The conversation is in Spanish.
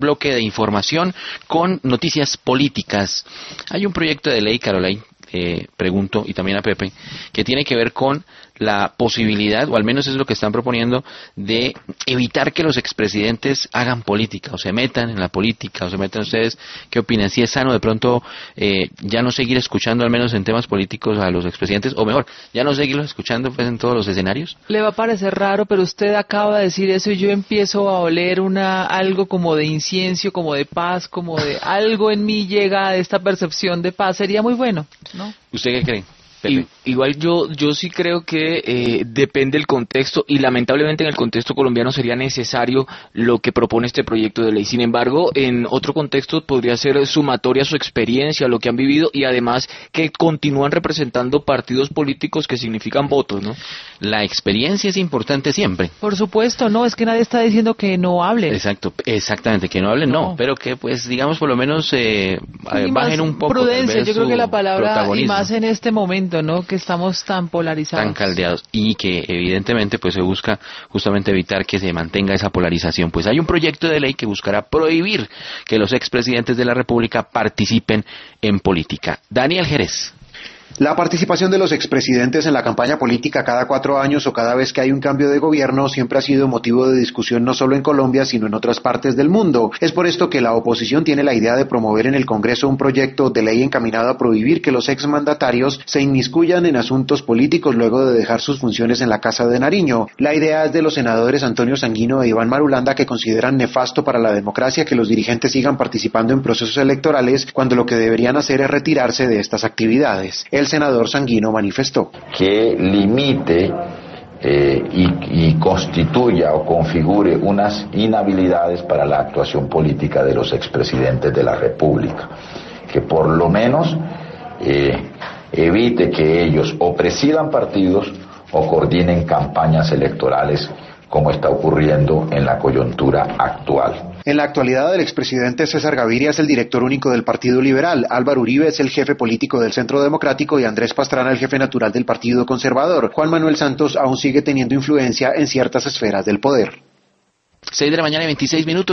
bloque de información con noticias políticas. Hay un proyecto de ley, Caroline, pregunto, y también a Pepe, que tiene que ver con la posibilidad, o al menos es lo que están proponiendo, de evitar que los expresidentes hagan política, o se metan en la política, o se metan ustedes. ¿Qué opinan? ¿Si es sano de pronto ya no seguir escuchando, al menos en temas políticos, a los expresidentes, o mejor, ya no seguirlos escuchando pues en todos los escenarios? Le va a parecer raro, pero usted acaba de decir eso y yo empiezo a oler algo como de incienso, como de paz, como de algo en mí llega a esta percepción de paz. Sería muy bueno, ¿no? ¿Usted qué cree? Igual yo sí creo que depende del contexto, y lamentablemente en el contexto colombiano sería necesario lo que propone este proyecto de ley. Sin embargo, en otro contexto podría ser sumatoria a su experiencia, lo que han vivido, y además que continúan representando partidos políticos que significan votos, ¿no? La experiencia es importante siempre. Por supuesto, no, es que nadie está diciendo que no hablen. Exactamente, que no hablen, no, pero que pues digamos por lo menos bajen un poco. Prudencia, yo creo que la palabra, y más en este momento, ¿no? Que estamos tan polarizados. Tan caldeados, y que evidentemente pues se busca justamente evitar que se mantenga esa polarización. Pues hay un proyecto de ley que buscará prohibir que los expresidentes de la República participen en política. Daniel Jerez. La participación de los expresidentes en la campaña política cada 4 años o cada vez que hay un cambio de gobierno siempre ha sido motivo de discusión no solo en Colombia, sino en otras partes del mundo. Es por esto que la oposición tiene la idea de promover en el Congreso un proyecto de ley encaminado a prohibir que los exmandatarios se inmiscuyan en asuntos políticos luego de dejar sus funciones en la Casa de Nariño. La idea es de los senadores Antonio Sanguino e Iván Marulanda, que consideran nefasto para la democracia que los dirigentes sigan participando en procesos electorales cuando lo que deberían hacer es retirarse de estas actividades. El senador Sanguino manifestó que limite y constituya o configure unas inhabilidades para la actuación política de los expresidentes de la República, que por lo menos evite que ellos o presidan partidos o coordinen campañas electorales, como está ocurriendo en la coyuntura actual. En la actualidad, el expresidente César Gaviria es el director único del Partido Liberal, Álvaro Uribe es el jefe político del Centro Democrático y Andrés Pastrana el jefe natural del Partido Conservador. Juan Manuel Santos aún sigue teniendo influencia en ciertas esferas del poder. 6 de la mañana y 26 minutos.